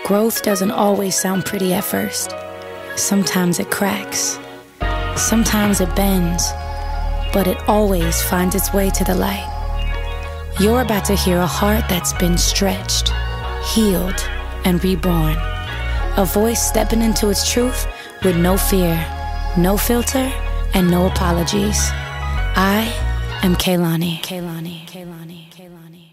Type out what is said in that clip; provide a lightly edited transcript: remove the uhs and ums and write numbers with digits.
Growth doesn't always sound pretty at first. Sometimes it cracks. Sometimes it bends. But it always finds its way to the light. You're about to hear a heart that's been stretched, healed, and reborn. A voice stepping into its truth with no fear, no filter, and no apologies. I am Kehlani.